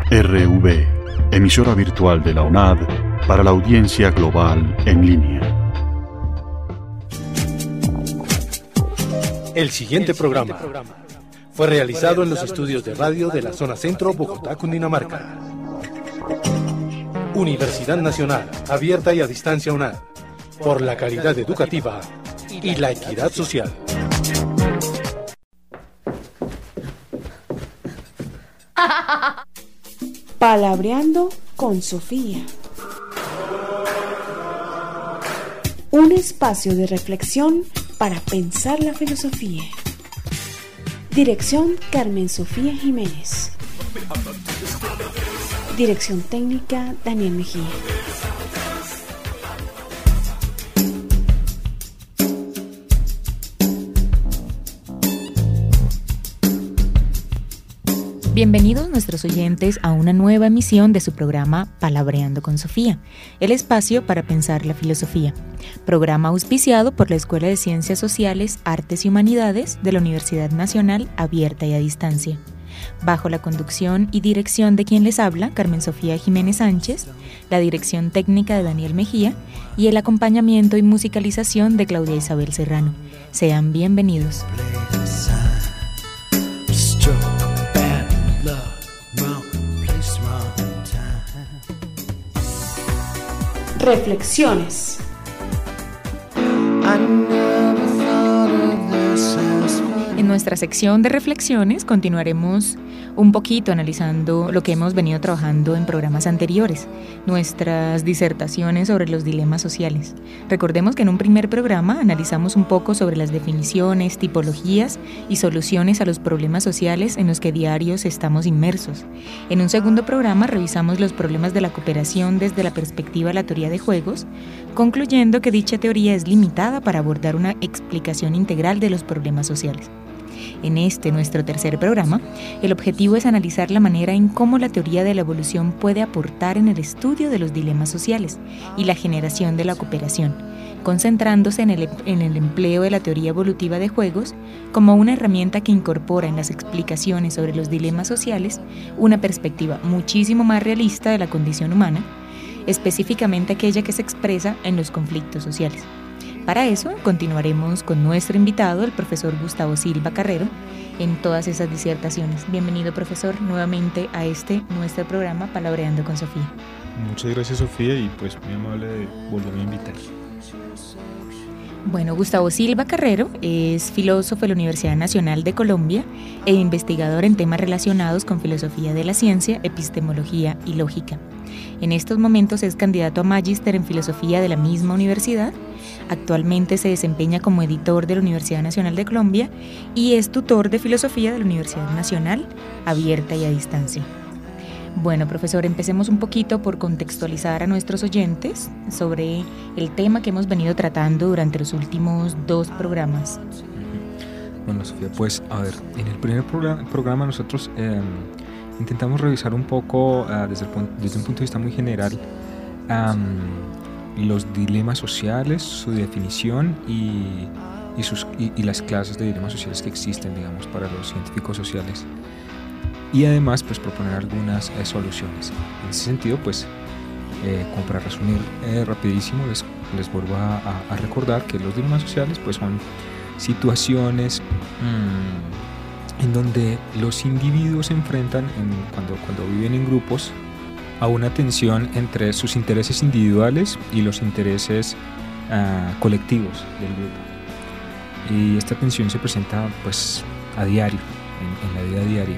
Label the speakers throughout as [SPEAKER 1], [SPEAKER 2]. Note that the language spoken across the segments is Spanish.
[SPEAKER 1] RV, emisora virtual de la UNAD para la audiencia global en línea.
[SPEAKER 2] El siguiente programa fue realizado en los estudios de radio de la zona centro, Bogotá, Cundinamarca. Universidad Nacional, abierta y a distancia UNAD, por la calidad educativa y la equidad social.
[SPEAKER 3] Palabreando con Sofía. Un espacio de reflexión para pensar la filosofía. Dirección Carmen Sofía Jiménez. Dirección técnica Daniel Mejía.
[SPEAKER 4] Bienvenidos nuestros oyentes a una nueva emisión de su programa Palabreando con Sofía, el espacio para pensar la filosofía, programa auspiciado por la Escuela de Ciencias Sociales, Artes y Humanidades de la Universidad Nacional Abierta y a Distancia, bajo la conducción y dirección de quien les habla, Carmen Sofía Jiménez Sánchez, la dirección técnica de Daniel Mejía y el acompañamiento y musicalización de Claudia Isabel Serrano. Sean bienvenidos.
[SPEAKER 3] Reflexiones.
[SPEAKER 4] En nuestra sección de reflexiones continuaremos un poquito analizando lo que hemos venido trabajando en programas anteriores, nuestras disertaciones sobre los dilemas sociales. Recordemos que en un primer programa analizamos un poco sobre las definiciones, tipologías y soluciones a los problemas sociales en los que diarios estamos inmersos. En un segundo programa revisamos los problemas de la cooperación desde la perspectiva de la teoría de juegos, concluyendo que dicha teoría es limitada para abordar una explicación integral de los problemas sociales. En nuestro tercer programa, el objetivo es analizar la manera en cómo la teoría de la evolución puede aportar en el estudio de los dilemas sociales y la generación de la cooperación, concentrándose en el empleo de la teoría evolutiva de juegos como una herramienta que incorpora en las explicaciones sobre los dilemas sociales una perspectiva muchísimo más realista de la condición humana, específicamente aquella que se expresa en los conflictos sociales. Para eso, continuaremos con nuestro invitado, el profesor Gustavo Silva Carrero, en todas esas disertaciones. Bienvenido, profesor, nuevamente a nuestro programa Palabreando con Sofía.
[SPEAKER 5] Muchas gracias, Sofía, y pues muy amable de volverme a invitar.
[SPEAKER 4] Bueno, Gustavo Silva Carrero es filósofo de la Universidad Nacional de Colombia e investigador en temas relacionados con filosofía de la ciencia, epistemología y lógica. En estos momentos es candidato a magíster en filosofía de la misma universidad. Actualmente se desempeña como editor de la Universidad Nacional de Colombia y es tutor de filosofía de la Universidad Nacional Abierta y a Distancia. Bueno, profesor, empecemos un poquito por contextualizar a nuestros oyentes sobre el tema que hemos venido tratando durante los últimos 2 programas.
[SPEAKER 5] Bueno, Sofía, pues a ver, en el primer programa nosotros intentamos revisar un poco desde un punto de vista muy general los dilemas sociales, su definición y las clases de dilemas sociales que existen, digamos, para los científicos sociales. Y además, pues, proponer algunas soluciones. En ese sentido, pues, como para resumir rapidísimo, les vuelvo a recordar que los dilemas sociales, pues, son situaciones en donde los individuos se enfrentan cuando viven en grupos a una tensión entre sus intereses individuales y los intereses colectivos del grupo. Y esta tensión se presenta, pues, a diario, en la vida diaria.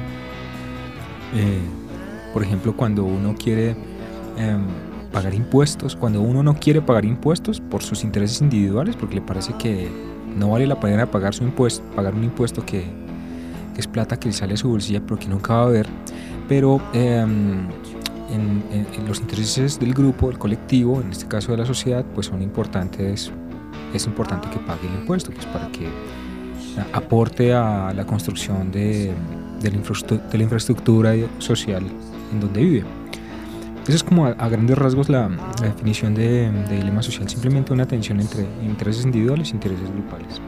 [SPEAKER 5] Por ejemplo, cuando uno quiere pagar impuestos, cuando uno no quiere pagar impuestos por sus intereses individuales, porque le parece que no vale la pena pagar un impuesto que es plata que le sale a su bolsilla pero que nunca va a ver, pero en los intereses del grupo, del colectivo, en este caso de la sociedad, pues son importantes. Es importante que pague el impuesto, pues, para que aporte a la construcción de la infraestructura social en donde vive. Eso es como a grandes rasgos la definición de dilema social, simplemente una tensión entre intereses individuales e intereses grupales.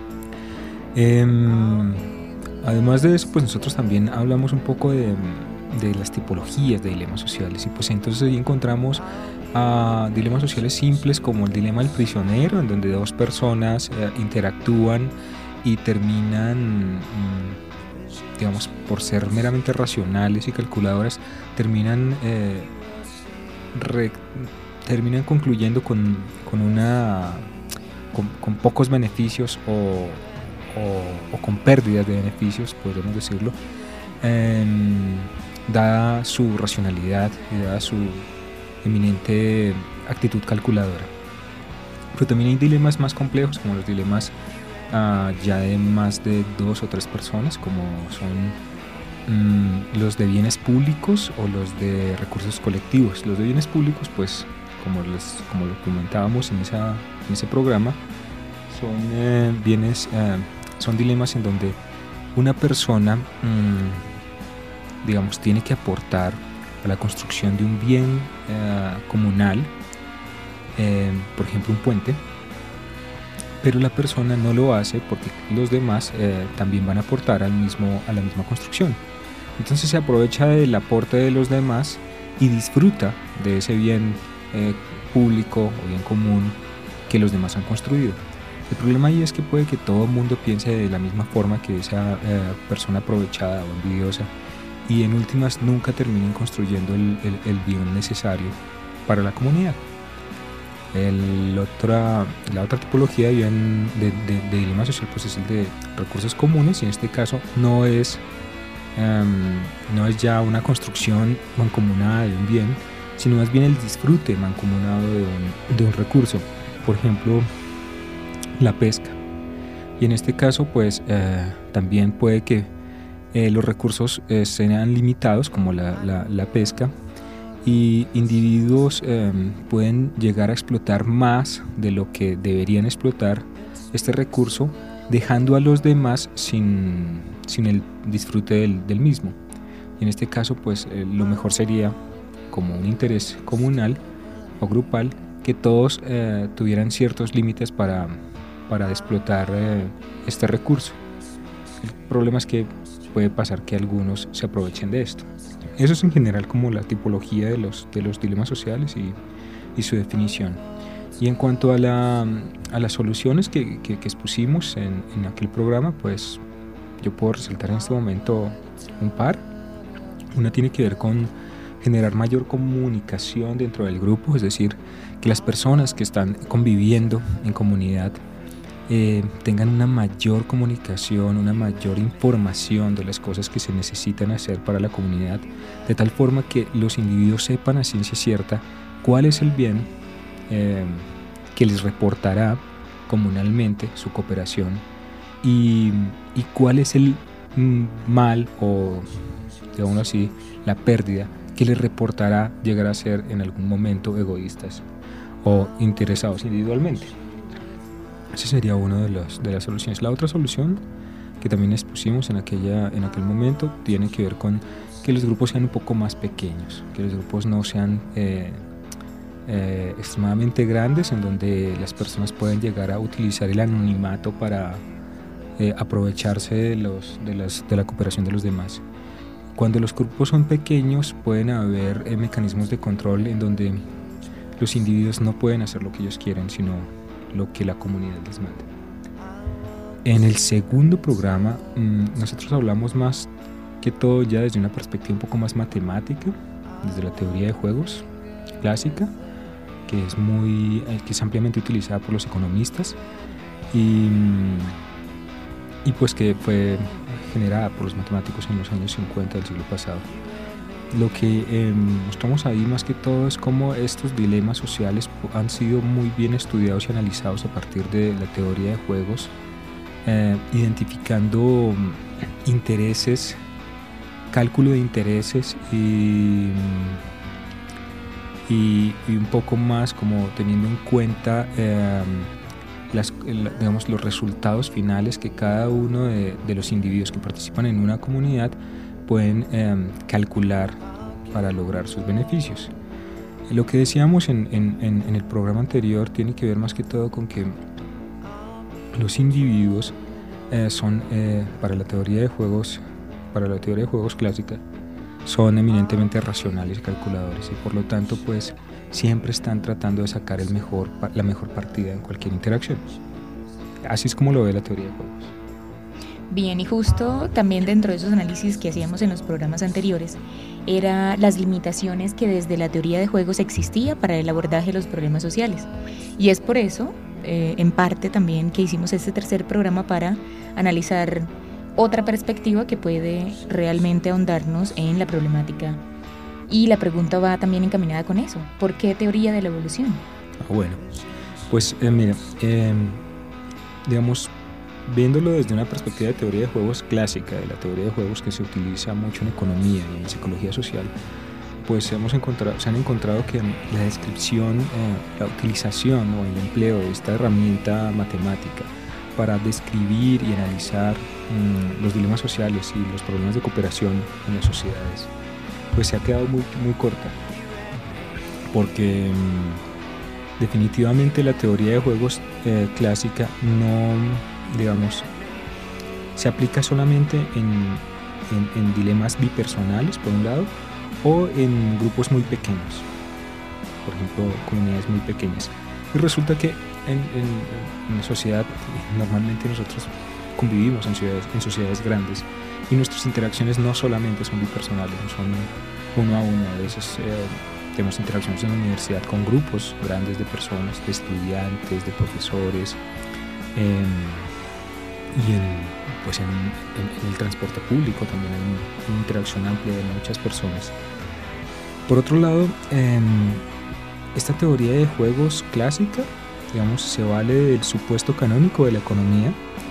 [SPEAKER 5] Además de eso, pues nosotros también hablamos un poco de las tipologías de dilemas sociales. Y pues entonces ahí encontramos dilemas sociales simples como el dilema del prisionero, en donde dos personas interactúan y terminan, digamos, por ser meramente racionales y calculadoras, terminan concluyendo con pocos beneficios o con pérdidas de beneficios, podríamos decirlo, dada su racionalidad y dada su eminente actitud calculadora. Pero también hay dilemas más complejos, como los dilemas ya de más de 2 o 3 personas, como son los de bienes públicos o los de recursos colectivos. Los de bienes públicos, pues, como lo comentábamos en ese programa, son dilemas en donde una persona, digamos, tiene que aportar a la construcción de un bien comunal, por ejemplo un puente, pero la persona no lo hace porque los demás también van a aportar a la misma construcción. Entonces se aprovecha del aporte de los demás y disfruta de ese bien público o bien común que los demás han construido. El problema ahí es que puede que todo el mundo piense de la misma forma que esa persona aprovechada o envidiosa, y en últimas nunca terminen construyendo el bien necesario para la comunidad. La otra tipología de dilema social, pues, es el de recursos comunes, y en este caso no es ya una construcción mancomunada de un bien, sino más bien el disfrute mancomunado de un recurso. Por ejemplo, la pesca. Y en este caso, pues, también puede que los recursos sean limitados, como la pesca, y individuos pueden llegar a explotar más de lo que deberían explotar este recurso, dejando a los demás sin el disfrute del mismo. Y en este caso, pues, lo mejor sería, como un interés comunal o grupal, que todos tuvieran ciertos límites para explotar este recurso. El problema es que puede pasar que algunos se aprovechen de esto. Eso es en general como la tipología de los dilemas sociales y su definición. Y en cuanto a las soluciones que expusimos en aquel programa, pues yo puedo resaltar en este momento un par. Una tiene que ver con generar mayor comunicación dentro del grupo, es decir, que las personas que están conviviendo en comunidad tengan una mayor comunicación, una mayor información de las cosas que se necesitan hacer para la comunidad, de tal forma que los individuos sepan a ciencia cierta cuál es el bien que les reportará comunalmente su cooperación y cuál es el mal, o digamos así, la pérdida que les reportará llegar a ser en algún momento egoístas o interesados individualmente. Esa sería una de las soluciones. La otra solución que también expusimos en aquel momento tiene que ver con que los grupos sean un poco más pequeños, que los grupos no sean extremadamente grandes, en donde las personas pueden llegar a utilizar el anonimato para aprovecharse de la cooperación de los demás. Cuando los grupos son pequeños, pueden haber mecanismos de control en donde los individuos no pueden hacer lo que ellos quieren, sino lo que la comunidad les manda. En el segundo programa, nosotros hablamos más que todo ya desde una perspectiva un poco más matemática, desde la teoría de juegos clásica, que es ampliamente utilizada por los economistas y pues que fue generada por los matemáticos en los años 50 del siglo pasado. Lo que mostramos ahí más que todo es cómo estos dilemas sociales han sido muy bien estudiados y analizados a partir de la teoría de juegos, identificando intereses, cálculo de intereses y un poco más como teniendo en cuenta digamos, los resultados finales que cada uno de los individuos que participan en una comunidad pueden calcular para lograr sus beneficios. Lo que decíamos en el programa anterior tiene que ver más que todo con que los individuos son, para la teoría de juegos clásica, son eminentemente racionales y calculadores, y por lo tanto pues siempre están tratando de sacar la mejor partida en cualquier interacción. Así es como lo ve la teoría de juegos.
[SPEAKER 4] Bien, y justo también dentro de esos análisis que hacíamos en los programas anteriores, eran las limitaciones que desde la teoría de juegos existía para el abordaje de los problemas sociales. Y es por eso, en parte también, que hicimos este tercer programa para analizar otra perspectiva que puede realmente ahondarnos en la problemática. Y la pregunta va también encaminada con eso. ¿Por qué teoría de la evolución?
[SPEAKER 5] Bueno, pues mira, digamos, viéndolo desde una perspectiva de teoría de juegos clásica, de la teoría de juegos que se utiliza mucho en economía y en psicología social, pues se han encontrado que la descripción, la utilización o el empleo de esta herramienta matemática para describir y analizar los dilemas sociales y los problemas de cooperación en las sociedades, pues se ha quedado muy, muy corta, porque definitivamente la teoría de juegos clásica no, digamos, se aplica solamente en dilemas bipersonales, por un lado, o en grupos muy pequeños, por ejemplo, comunidades muy pequeñas. Y resulta que en la sociedad, normalmente nosotros convivimos en sociedades grandes, y nuestras interacciones no solamente son bipersonales, no son uno a uno. A veces tenemos interacciones en la universidad con grupos grandes de personas, de estudiantes, de profesores, y en el transporte público también hay una interacción amplia de muchas personas. Por otro lado, esta teoría de juegos clásica, digamos, se vale del supuesto canónico de la economía,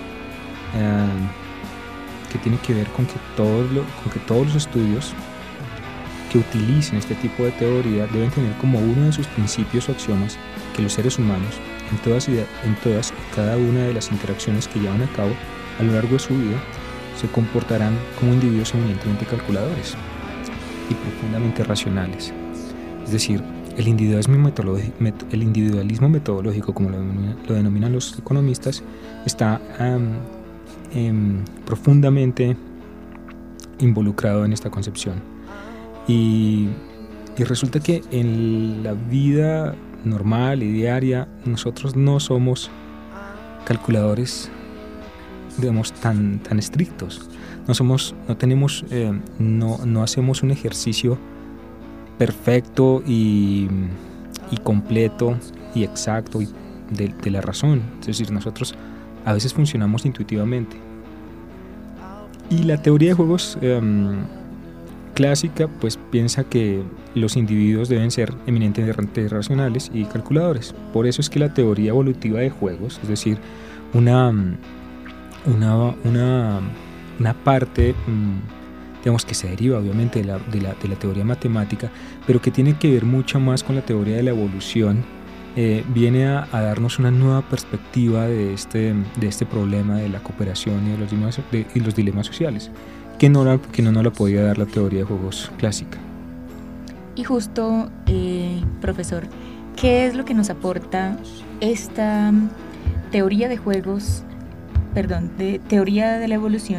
[SPEAKER 5] que tiene que ver con que todos los estudios que utilicen este tipo de teoría deben tener como uno de sus principios o axiomas que los seres humanos, en todas y cada una de las interacciones que llevan a cabo a lo largo de su vida, se comportarán como individuos eminentemente calculadores y profundamente racionales. Es decir, el individualismo metodológico, como lo denominan los economistas, está profundamente involucrado en esta concepción. Y resulta que en la vida normal y diaria nosotros no somos calculadores, digamos, tan estrictos. No hacemos un ejercicio perfecto y completo y exacto de la razón. Es decir, nosotros a veces funcionamos intuitivamente. Y la teoría de juegos clásica pues piensa que los individuos deben ser eminentemente racionales y calculadores. Por eso es que la teoría evolutiva de juegos, es decir, una parte, digamos, que se deriva obviamente de la teoría matemática, pero que tiene que ver mucho más con la teoría de la evolución, viene a darnos una nueva perspectiva de este problema de la cooperación y los dilemas sociales, que no nos la podía dar la teoría de juegos clásica.
[SPEAKER 4] Y justo, profesor, ¿qué es lo que nos aporta esta teoría de teoría de la evolución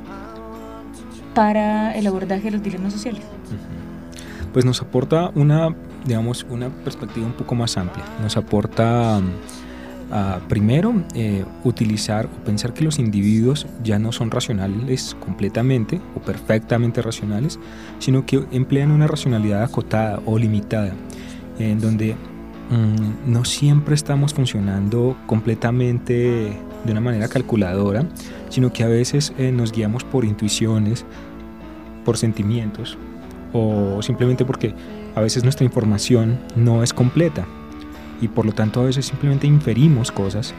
[SPEAKER 4] para el abordaje de los dilemas sociales?
[SPEAKER 5] Pues nos aporta una perspectiva un poco más amplia. Nos aporta primero utilizar o pensar que los individuos ya no son racionales completamente o perfectamente racionales, sino que emplean una racionalidad acotada o limitada, en donde no siempre estamos funcionando completamente de una manera calculadora, sino que a veces nos guiamos por intuiciones, por sentimientos, o simplemente porque a veces nuestra información no es completa y por lo tanto a veces simplemente inferimos cosas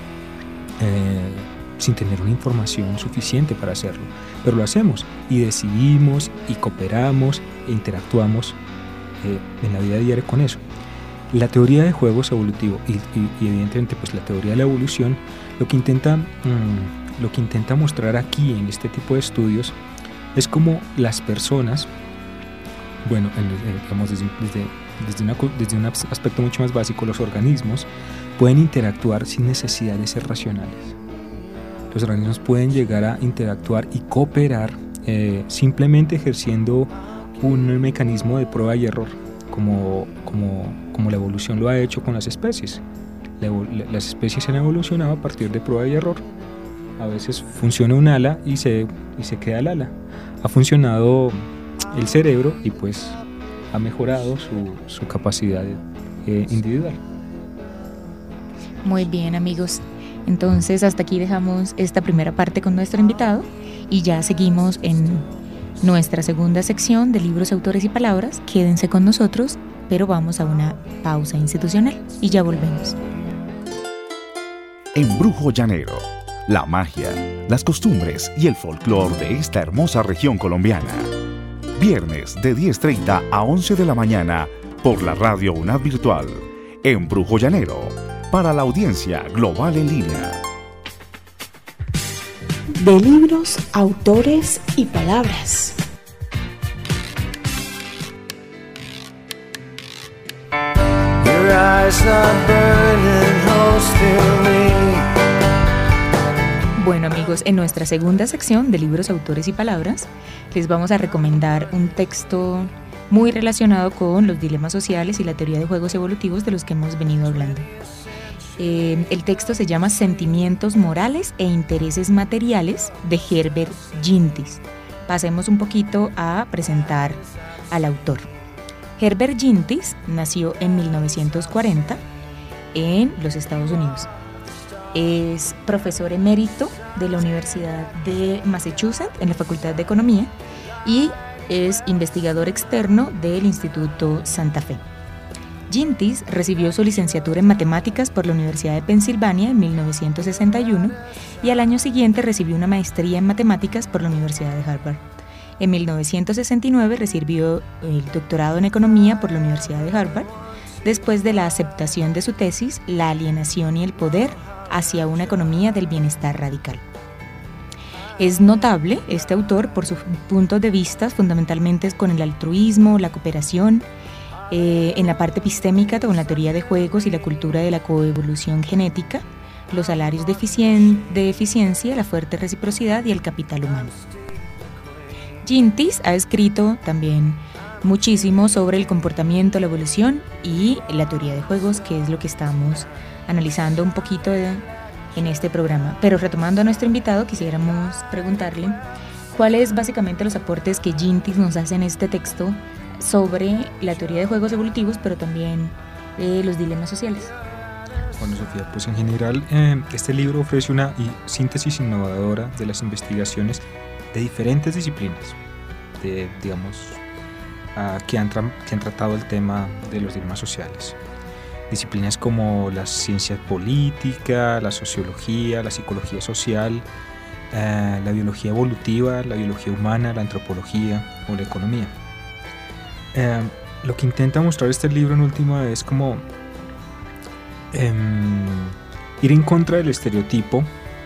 [SPEAKER 5] sin tener una información suficiente para hacerlo, pero lo hacemos y decidimos y cooperamos e interactuamos en la vida diaria con eso. La teoría de juegos evolutivo y evidentemente pues la teoría de la evolución lo que intenta mostrar aquí en este tipo de estudios es cómo las personas, bueno, digamos desde un aspecto mucho más básico, los organismos pueden interactuar sin necesidad de ser racionales. Los organismos pueden llegar a interactuar y cooperar simplemente ejerciendo un mecanismo de prueba y error, como la evolución lo ha hecho con las especies. Las especies han evolucionado a partir de prueba y error. A veces funciona un ala y se queda el ala. Ha funcionado el cerebro y pues ha mejorado su capacidad individual.
[SPEAKER 4] Muy bien, amigos. Entonces hasta aquí dejamos esta primera parte con nuestro invitado y ya seguimos en nuestra segunda sección de libros, autores y palabras. Quédense con nosotros, pero vamos a una pausa institucional y ya volvemos.
[SPEAKER 6] Embrujo Llanero, la magia, las costumbres y el folclore de esta hermosa región colombiana. Viernes de 10:30 a 11 de la mañana por la Radio UNAD Virtual. Embrujo Llanero, para la audiencia global en línea.
[SPEAKER 3] De libros, autores y palabras.
[SPEAKER 7] Your eyes not burning holes to me.
[SPEAKER 4] Bueno, amigos, en nuestra segunda sección de libros, autores y palabras les vamos a recomendar un texto muy relacionado con los dilemas sociales y la teoría de juegos evolutivos de los que hemos venido hablando. El texto se llama Sentimientos morales e intereses materiales, de Herbert Gintis. Pasemos un poquito a presentar al autor. Herbert Gintis nació en 1940 en los Estados Unidos. Es profesor emérito de la Universidad de Massachusetts en la Facultad de Economía y es investigador externo del Instituto Santa Fe. Gintis recibió su licenciatura en matemáticas por la Universidad de Pensilvania en 1961 y al año siguiente recibió una maestría en matemáticas por la Universidad de Harvard. En 1969 recibió el doctorado en economía por la Universidad de Harvard, después de la aceptación de su tesis La alienación y el poder hacia una economía del bienestar radical. Es notable este autor por sus puntos de vista fundamentalmente con el altruismo, la cooperación, en la parte epistémica con la teoría de juegos y la cultura de la coevolución genética, los salarios de eficiencia, la fuerte reciprocidad y el capital humano. Gintis ha escrito también muchísimo sobre el comportamiento, la evolución y la teoría de juegos, que es lo que estamos analizando un poquito en este programa. Pero retomando a nuestro invitado, quisiéramos preguntarle cuáles básicamente los aportes que Gintis nos hace en este texto sobre la teoría de juegos evolutivos, pero también los dilemas sociales.
[SPEAKER 5] Bueno, Sofía, pues en general este libro ofrece una síntesis innovadora de las investigaciones de diferentes disciplinas, que han tratado el tema de los dilemas sociales. Disciplinas como la ciencia política, la sociología, la psicología social, la biología evolutiva, la biología humana, la antropología o la economía. Lo que intenta mostrar este libro en última es como ir en contra del estereotipo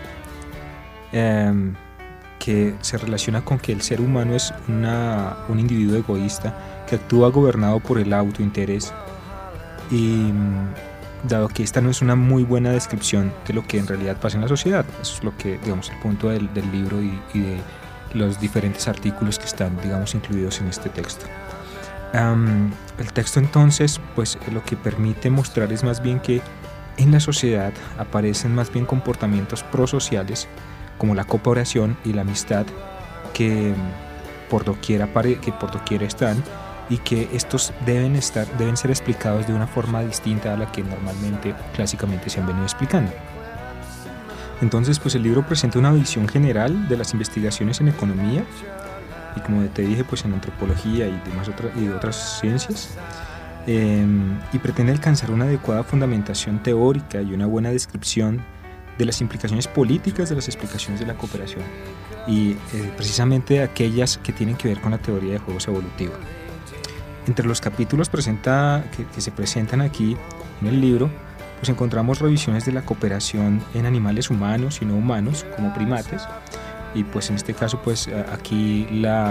[SPEAKER 5] que se relaciona con que el ser humano es un individuo egoísta que actúa gobernado por el autointerés, y dado que esta no es una muy buena descripción de lo que en realidad pasa en la sociedad. Eso es lo que, digamos, el punto del libro y de los diferentes artículos que están, digamos, incluidos en este texto. El texto entonces, pues lo que permite mostrar es más bien que en la sociedad aparecen más bien comportamientos prosociales como la cooperación y la amistad que por doquier están, y que estos deben ser explicados de una forma distinta a la que normalmente, clásicamente se han venido explicando. Entonces, pues el libro presenta una visión general de las investigaciones en economía y, como te dije, pues en antropología y otras ciencias, y pretende alcanzar una adecuada fundamentación teórica y una buena descripción de las implicaciones políticas de las explicaciones de la cooperación y precisamente aquellas que tienen que ver con la teoría de juegos evolutivos. Entre los capítulos que se presentan aquí en el libro, pues encontramos revisiones de la cooperación en animales humanos y no humanos, como primates, y pues en este caso, pues aquí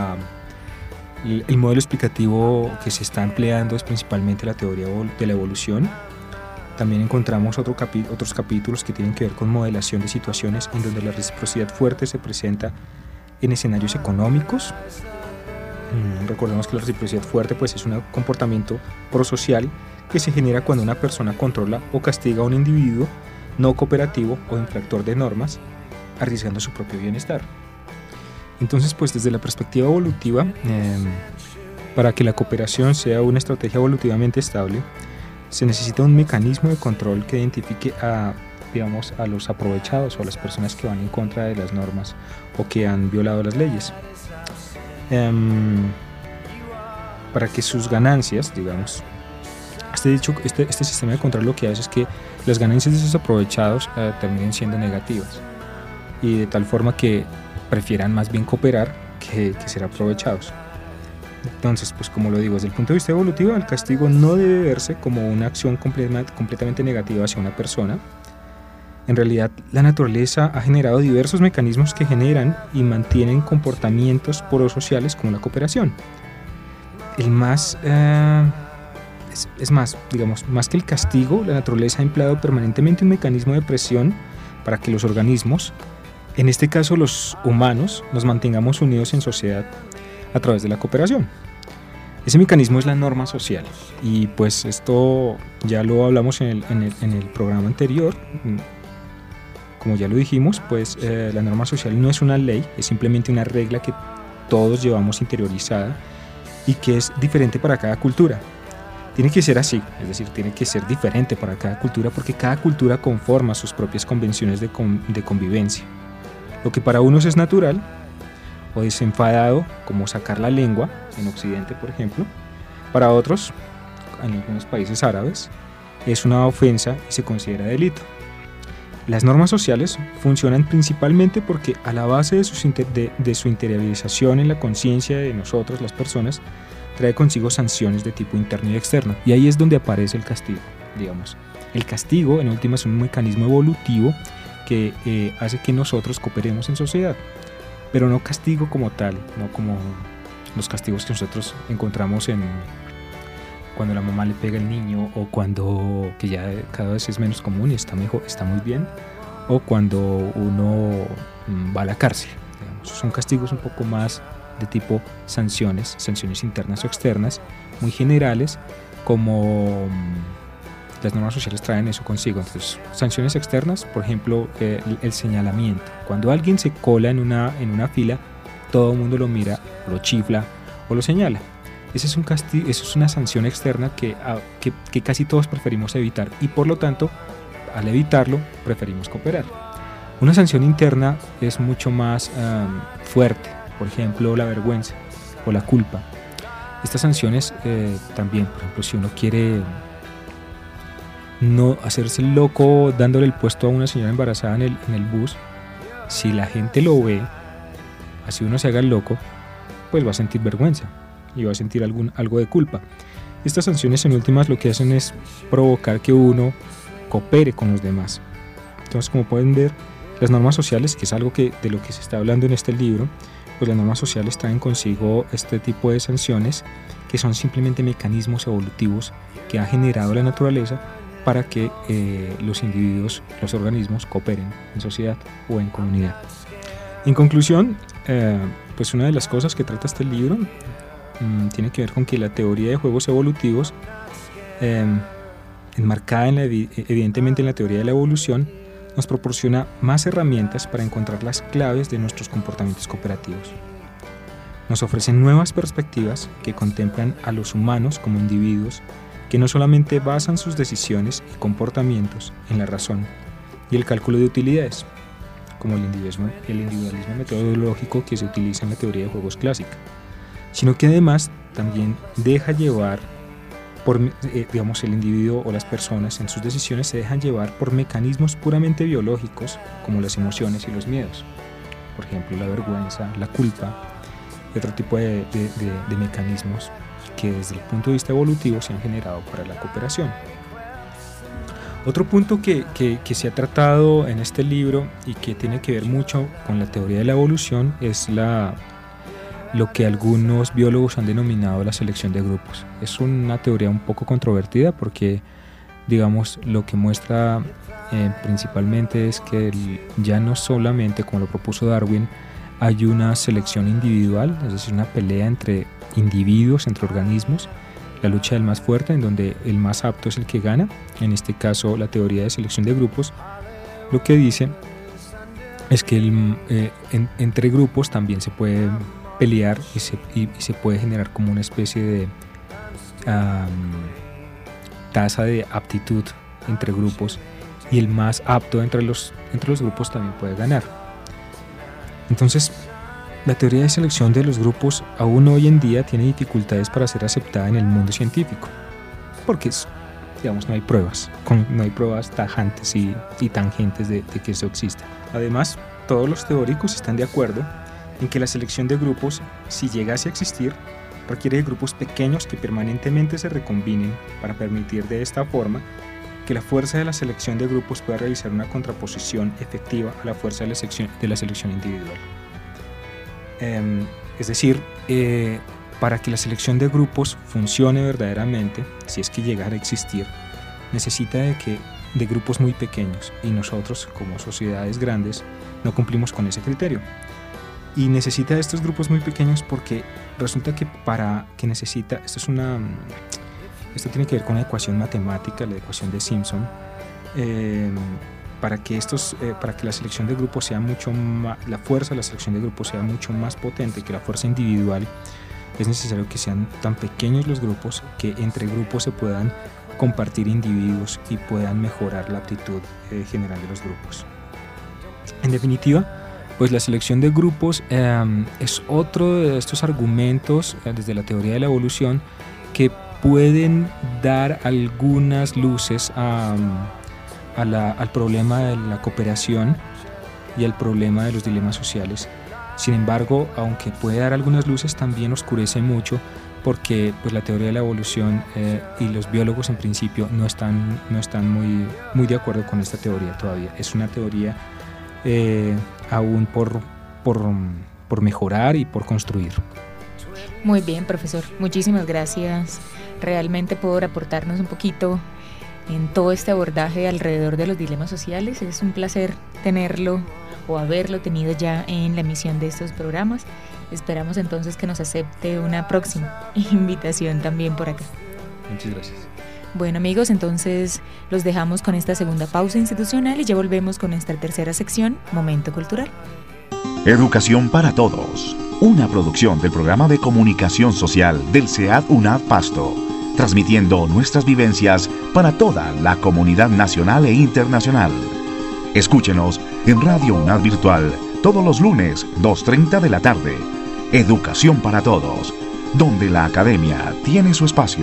[SPEAKER 5] el modelo explicativo que se está empleando es principalmente la teoría de la evolución. También encontramos otros capítulos que tienen que ver con modelación de situaciones en donde la reciprocidad fuerte se presenta en escenarios económicos. Recordemos que la reciprocidad fuerte pues, es un comportamiento prosocial que se genera cuando una persona controla o castiga a un individuo no cooperativo o infractor de normas, arriesgando su propio bienestar. Entonces, pues desde la perspectiva evolutiva, para que la cooperación sea una estrategia evolutivamente estable, se necesita un mecanismo de control que identifique a los aprovechados o a las personas que van en contra de las normas o que han violado las leyes. Para que sus ganancias, digamos, este sistema de control lo que hace es que las ganancias de esos aprovechados terminen siendo negativas y de tal forma que prefieran más bien cooperar que ser aprovechados. Entonces, pues como lo digo, desde el punto de vista evolutivo, el castigo no debe verse como una acción completamente negativa hacia una persona. En realidad, la naturaleza ha generado diversos mecanismos que generan y mantienen comportamientos prosociales como la cooperación. Más que el castigo, la naturaleza ha empleado permanentemente un mecanismo de presión para que los organismos, en este caso los humanos, nos mantengamos unidos en sociedad a través de la cooperación. Ese mecanismo es la norma social y pues esto ya lo hablamos en el programa anterior. Como ya lo dijimos, pues la norma social no es una ley, es simplemente una regla que todos llevamos interiorizada y que es diferente para cada cultura. Tiene que ser así, es decir, tiene que ser diferente para cada cultura porque cada cultura conforma sus propias convenciones de convivencia. Lo que para unos es natural o desenfadado, como sacar la lengua, en Occidente por ejemplo, para otros, en algunos países árabes, es una ofensa y se considera delito. Las normas sociales funcionan principalmente porque a la base de su interiorización en la conciencia de nosotros, las personas, trae consigo sanciones de tipo interno y externo. Y ahí es donde aparece el castigo, digamos. El castigo, en última, es un mecanismo evolutivo que hace que nosotros cooperemos en sociedad. Pero no castigo como tal, no como los castigos que nosotros encontramos cuando la mamá le pega al niño o cuando, que ya cada vez es menos común y está muy bien, o cuando uno va a la cárcel. Digamos. Son castigos un poco más de tipo sanciones internas o externas, muy generales, como las normas sociales traen eso consigo. Entonces, sanciones externas, por ejemplo, el señalamiento. Cuando alguien se cola en una fila, todo el mundo lo mira, lo chifla o lo señala. Ese es un castigo, eso es una sanción externa que casi todos preferimos evitar y por lo tanto, al evitarlo, preferimos cooperar. Una sanción interna es mucho más fuerte, por ejemplo, la vergüenza o la culpa. Estas sanciones también, por ejemplo, si uno quiere no hacerse loco dándole el puesto a una señora embarazada en el bus, si la gente lo ve, así uno se haga el loco, pues va a sentir vergüenza y va a sentir algo de culpa. Estas sanciones en últimas lo que hacen es provocar que uno coopere con los demás. Entonces, como pueden ver, las normas sociales, que es algo de lo que se está hablando en este libro, pues las normas sociales traen consigo este tipo de sanciones que son simplemente mecanismos evolutivos que ha generado la naturaleza para que los individuos, los organismos cooperen en sociedad o en comunidad. En conclusión, pues una de las cosas que trata este libro tiene que ver con que la teoría de juegos evolutivos, enmarcada evidentemente en la teoría de la evolución, nos proporciona más herramientas para encontrar las claves de nuestros comportamientos cooperativos. Nos ofrecen nuevas perspectivas que contemplan a los humanos como individuos que no solamente basan sus decisiones y comportamientos en la razón y el cálculo de utilidades, como el individualismo metodológico que se utiliza en la teoría de juegos clásica, sino que además también deja llevar el individuo o las personas en sus decisiones se dejan llevar por mecanismos puramente biológicos como las emociones y los miedos, por ejemplo la vergüenza, la culpa y otro tipo de mecanismos que desde el punto de vista evolutivo se han generado para la cooperación. Otro punto que se ha tratado en este libro y que tiene que ver mucho con la teoría de la evolución es lo que algunos biólogos han denominado la selección de grupos. Es una teoría un poco controvertida porque, digamos, lo que muestra principalmente es que ya no solamente, como lo propuso Darwin, hay una selección individual, es decir, una pelea entre individuos, entre organismos, la lucha del más fuerte, en donde el más apto es el que gana. En este caso, la teoría de selección de grupos lo que dice es que entre grupos también se puede pelear y se puede generar como una especie de tasa de aptitud entre grupos, y el más apto entre los grupos también puede ganar. Entonces, la teoría de selección de los grupos aún hoy en día tiene dificultades para ser aceptada en el mundo científico, porque no hay pruebas tajantes y tangentes de que eso exista. Además, todos los teóricos están de acuerdo en que la selección de grupos, si llegase a existir, requiere de grupos pequeños que permanentemente se recombinen para permitir de esta forma que la fuerza de la selección de grupos pueda realizar una contraposición efectiva a la fuerza de la selección individual. Es decir, para que la selección de grupos funcione verdaderamente, si es que llegara a existir, necesita de grupos muy pequeños, y nosotros, como sociedades grandes, no cumplimos con ese criterio. Y necesita de estos grupos muy pequeños porque resulta que esto tiene que ver con la ecuación matemática, la ecuación de Simpson. Para que la selección de grupos sea la fuerza de la selección de grupos sea mucho más potente que la fuerza individual, es necesario que sean tan pequeños los grupos que entre grupos se puedan compartir individuos y puedan mejorar la aptitud general de los grupos. En definitiva, pues la selección de grupos es otro de estos argumentos desde la teoría de la evolución que pueden dar algunas luces al problema de la cooperación y al problema de los dilemas sociales. Sin embargo, aunque puede dar algunas luces, también oscurece mucho, porque pues, la teoría de la evolución y los biólogos en principio no están muy de acuerdo con esta teoría todavía. Es una teoría aún por mejorar y por construir.
[SPEAKER 4] Muy bien, profesor. Muchísimas gracias realmente por aportarnos un poquito en todo este abordaje alrededor de los dilemas sociales. Es un placer tenerlo o haberlo tenido ya en la emisión de estos programas. Esperamos entonces que nos acepte una próxima invitación también por acá.
[SPEAKER 5] Muchas gracias.
[SPEAKER 4] Bueno, amigos, entonces los dejamos con esta segunda pausa institucional y ya volvemos con nuestra tercera sección, Momento Cultural.
[SPEAKER 6] Educación para Todos, una producción del programa de comunicación social del SEAD UNAD Pasto, transmitiendo nuestras vivencias para toda la comunidad nacional e internacional. Escúchenos en Radio UNAD Virtual todos los lunes, 2:30 de la tarde. Educación para Todos, donde la academia tiene su espacio.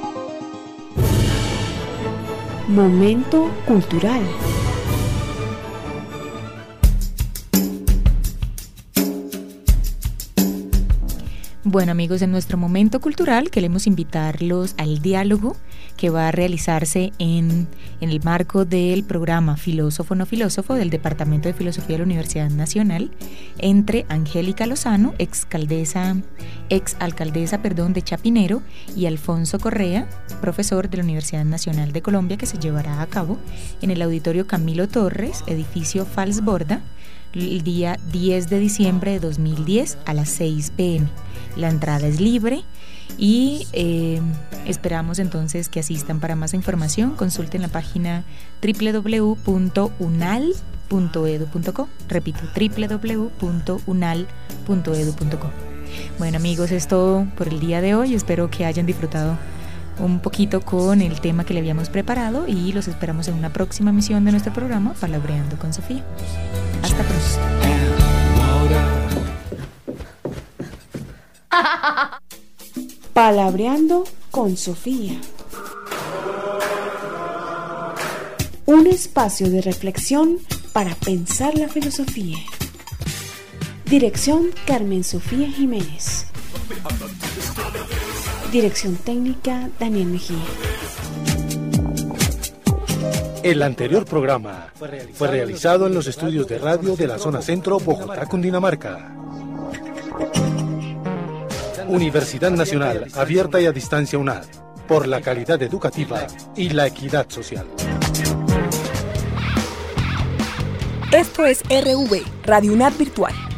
[SPEAKER 3] Momento Cultural.
[SPEAKER 4] Bueno, amigos, en nuestro momento cultural queremos invitarlos al diálogo que va a realizarse en el marco del programa Filósofo no Filósofo del Departamento de Filosofía de la Universidad Nacional entre Angélica Lozano, ex alcaldesa de Chapinero, y Alfonso Correa, profesor de la Universidad Nacional de Colombia, que se llevará a cabo en el Auditorio Camilo Torres, edificio Falsborda, el día 10 de diciembre de 2010 a las 6 p.m. La entrada es libre y esperamos entonces que asistan. Para más información, consulten la página www.unal.edu.co. Repito, www.unal.edu.co. Bueno, amigos, es todo por el día de hoy. Espero que hayan disfrutado un poquito con el tema que le habíamos preparado y los esperamos en una próxima emisión de nuestro programa Palabreando con Sofía. Hasta pronto.
[SPEAKER 3] Palabreando con Sofía. Un espacio de reflexión para pensar la filosofía. Dirección Carmen Sofía Jiménez. Dirección técnica Daniel Mejía.
[SPEAKER 2] El anterior programa fue realizado en los estudios de radio de la zona centro, Bogotá, Cundinamarca. Universidad Nacional, abierta y a distancia UNAD, por la calidad educativa y la equidad social.
[SPEAKER 8] Esto es RV, Radio UNAD Virtual.